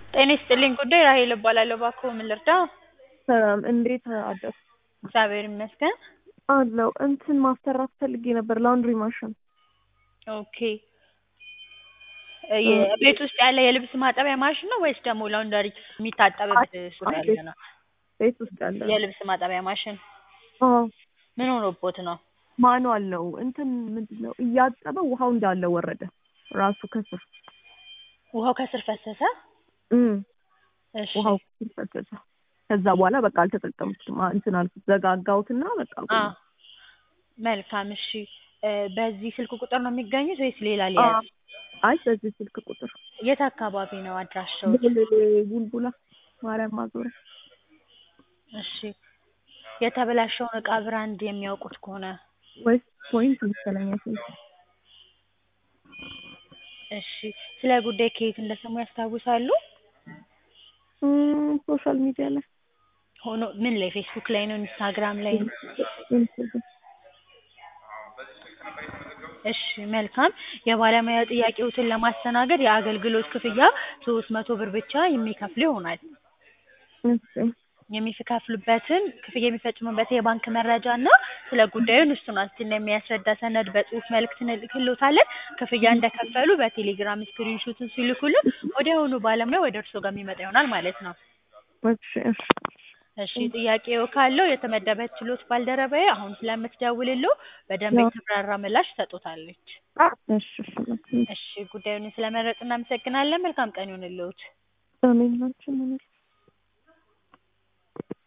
ጤና ይስጥልኝ ጉዳይ ራሔል እባላለሁ። እባክዎ ምን ልርዳዎ? ሰላም እንዴት አደርክ? እግዚአብሔር ይመስገን። አለሁ እንትን ማሰራት ፈልጌ ነበር ላውንድሪ ማሽን። ኦኬ ቤት ውስጥ ያለ የልብስ ማጠቢያ ማሽን ነው ወይስ ደግሞ ላውንደሪ የሚታጠብበት ሱቅ ያለ ነው? ቤት ውስጥ ያለ ነው። የልብስ ማጠቢያ ማሽን አዎ ምን ሆኖቦት ነው? ማኑዋል ነው። እንትን ምንድነው እያጠበ ውሃው እንዳለ ወረደ ራሱ ከስር። ውሃው ከስር ፈሰሰ? እሺ ውሃው ከስር ፈሰሰ። ከዛ በኋላ በቃ አልተጠቀምኩትም። እንትን አልኩት ዘጋጋሁትና በቃ መልካም እሺ። በዚህ ስልክ ቁጥር ነው የሚገኙት ወይስ ሌላ ሊያዝ? አይ በዚህ ስልክ ቁጥር። የት አካባቢ ነው አድራሻው? ቡልቡላ ማርያም ማዞሪያ። እሺ የተበላሸውን እቃ ብራንድ የሚያውቁት ከሆነ? ወይስ ፖይንት መሰለኝ። እሺ ስለ ጉዳይ ከየት እንደሰሙ ያስታውሳሉ? ሶሻል ሚዲያ ላይ ሆኖ ምን ላይ ፌስቡክ ላይ ነው ኢንስታግራም ላይ ነው? እሺ መልካም የባለሙያ ጥያቄዎትን ለማስተናገድ የአገልግሎት ክፍያ 300 ብር ብቻ የሚከፍሉ ይሆናል። የሚከፍሉበትን ክፍያ የሚፈጽሙበት የባንክ መረጃ እና ስለ ጉዳዩ እሱን ዋስትና የሚያስረዳ ሰነድ በጽሁፍ መልእክት እንልክልዎታለን። ክፍያ እንደከፈሉ በቴሌግራም ስክሪንሾቱን ሲልኩልን ወዲያውኑ ባለሙያ ወደ እርስዎ ጋር የሚመጣ ይሆናል ማለት ነው። እሺ ጥያቄው ካለው የተመደበችልዎት ባልደረባዬ አሁን ስለምትደውልልዎ በደንብ የተብራራ ምላሽ ትሰጥዎታለች። እሺ ጉዳዩን ስለመረጡ እናመሰግናለን። መልካም ቀን ይሁንልዎት። አሜን።